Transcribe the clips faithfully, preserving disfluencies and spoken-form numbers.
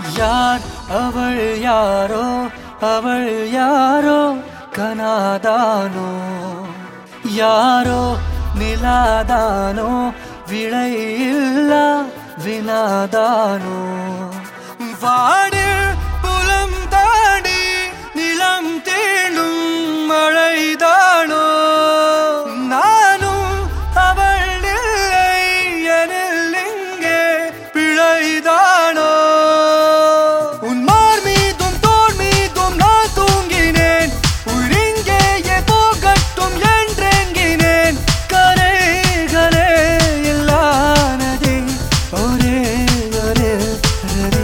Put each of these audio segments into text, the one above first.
யார் அவள் யாரோ அவள் யாரோ கனாதானோ யாரோ நிலாதானோ விளையில்லா வினாதானோ வாடில் புலம் தாடி நிலம் தேடும் மழைதானோ நானும் அவள் இல்லை எனில் இங்கே பிழைதானோ உன் மார் மீதும் தோள் மீதும் நான் தூங்கினேன் உள்ளிங்கேயே போகட்டும் என்றெங்கினேன் கரைகளே இல்லானதே ஒரே ஒரே ரதி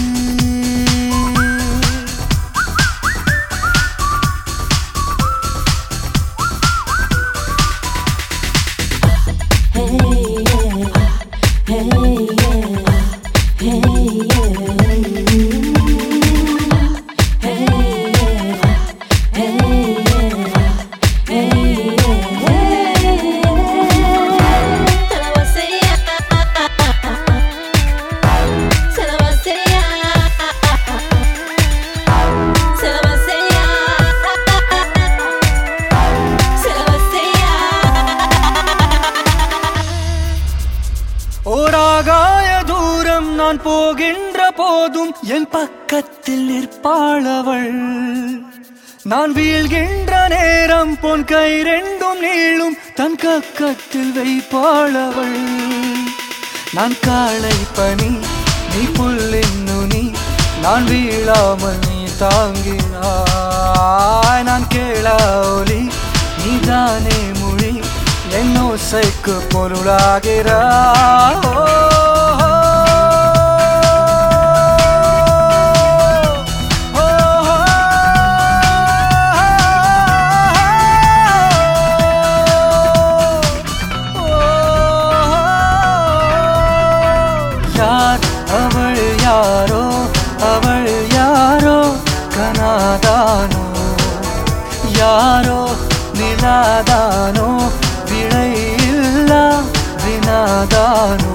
ஓராகாய தூரம் நான் போகின்ற போதும் என் பக்கத்தில் நிற்பாளவள் நான் வீழ்கின்ற நேரம் பொன் கை ரெண்டும் நீளும் தன் கக்கத்தில் வைப்பாளவள் நான் காளை பனி நீ புல்லின் நுனி நான் வீழாமல் நீ தாங்கினாய் நான் கேளா ஒலி நீதானே மொழி என் ஓசைக்கு பொருளாகிறாய் யார் அவள் யாரோ அவள் யாரோ கனாதானோ யாரோ நிலாதானோ விளையில்லா வினாதானோ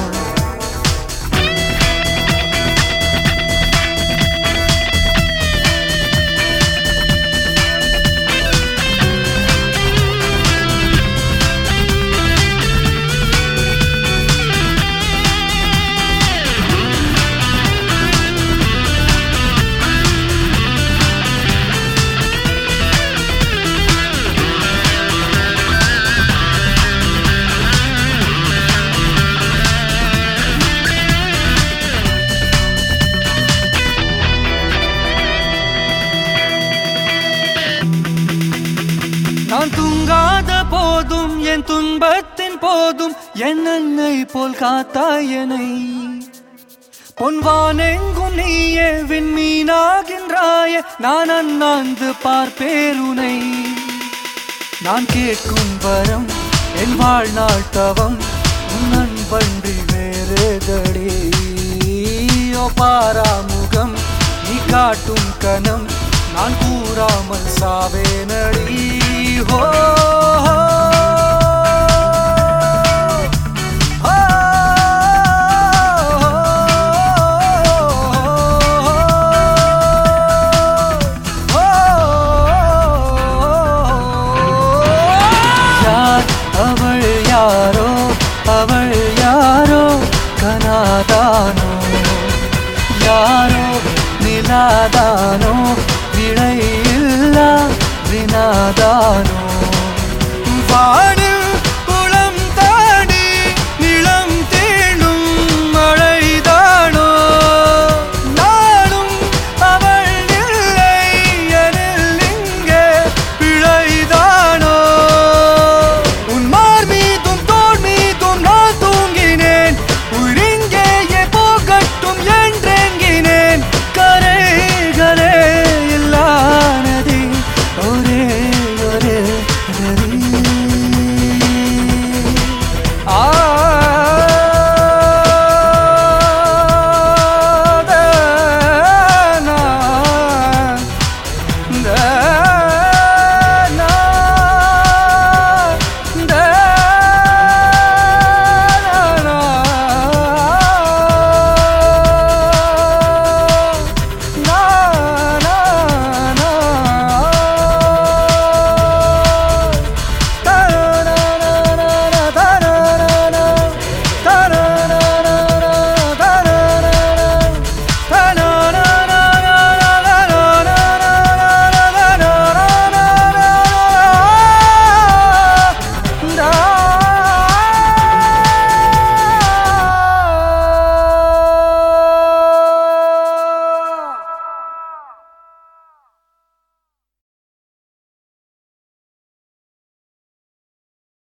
நான் தூங்காத போதும் என் துன்பத்தின் போதும் என் அன்னை போல் காத்தாயனை பொன்வானெங்கும் நீயே விண்மீனாகின்றாய நான் அண்ணாந்து பார்ப்பேருனை நான் கேட்கும் வரம் என் வாழ்நாள் தவம் உன் அன்பன்றி வேறுதடி ஓ பாராமுகம் நீ காட்டும் கணம் நான் கூறாமல் சாவேனடி ஹோ யார் அவள் யாரோ அவள் யாரோ கனாதானோ யாரோ நிலாதானோ விளையில்லா வினாதானோ